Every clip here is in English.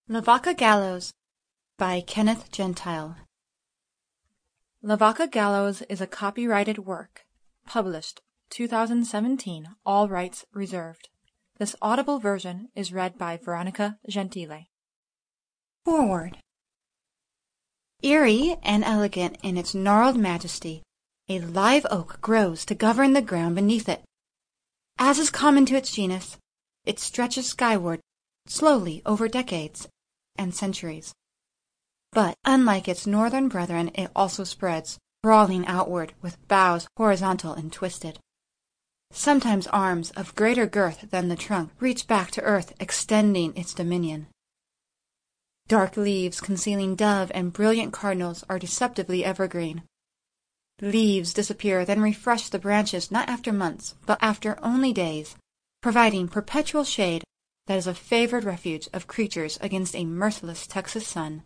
Lavaca Gallows by Kenneth Gentile. Lavaca Gallows is a copyrighted work, published 2017, all rights reserved. This audible version is read by Veronica Gentile. Forward. Eerie and elegant in its gnarled majesty, a live oak grows to govern the ground beneath it. As is common to its genus, it stretches skyward, slowly over decades and centuries. But unlike its northern brethren, it also spreads, sprawling outward with boughs horizontal and twisted. Sometimes arms of greater girth than the trunk reach back to earth, extending its dominion. Dark leaves concealing dove and brilliant cardinals are deceptively evergreen. The leaves disappear, then refresh the branches not after months, but after only days, providing perpetual shade that is a favored refuge of creatures against a merciless Texas sun.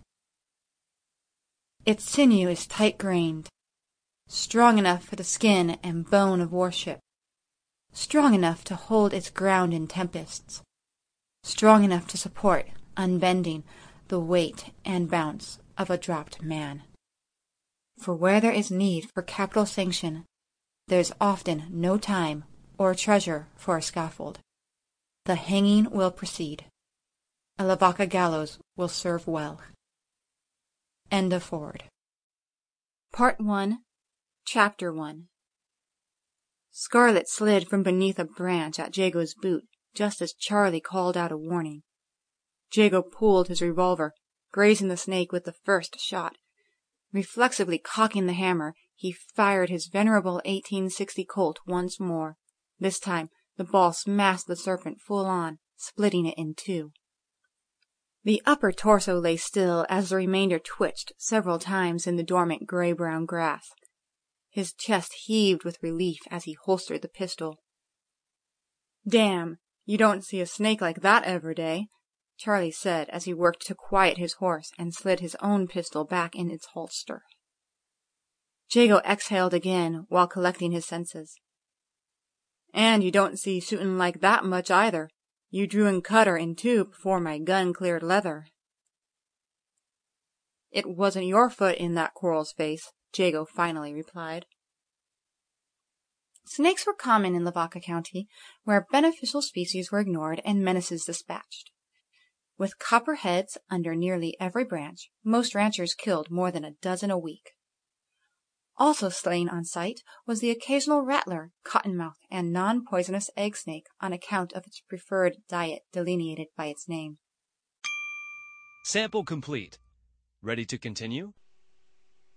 Its sinew is tight-grained, strong enough for the skin and bone of warship, strong enough to hold its ground in tempests, strong enough to support, unbending, the weight and bounce of a dropped man. For where there is need for capital sanction, there is often no time or treasure for a scaffold. The hanging will proceed. A Lavaca gallows will serve well. End of forward. Part 1, Chapter 1. Scarlet slid from beneath a branch at Jago's boot just as Charlie called out a warning. Jago pulled his revolver, grazing the snake with the first shot. Reflexively cocking the hammer, he fired his venerable 1860 Colt once more. This time, the ball smashed the serpent full on, splitting it in two. The upper torso lay still as the remainder twitched several times in the dormant gray-brown grass. His chest heaved with relief as he holstered the pistol. "Damn, you don't see a snake like that every day," Charlie said as he worked to quiet his horse and slid his own pistol back in its holster. Jago exhaled again while collecting his senses. "And you don't see shooting like that much either. You drew and cut her in two before my gun cleared leather." "It wasn't your foot in that coral's face," Jago finally replied. Snakes were common in Lavaca County, where beneficial species were ignored and menaces dispatched. With copperheads under nearly every branch, most ranchers killed more than a dozen a week. Also slain on sight was the occasional rattler, cottonmouth, and non-poisonous egg snake on account of its preferred diet delineated by its name. Sample complete. Ready to continue?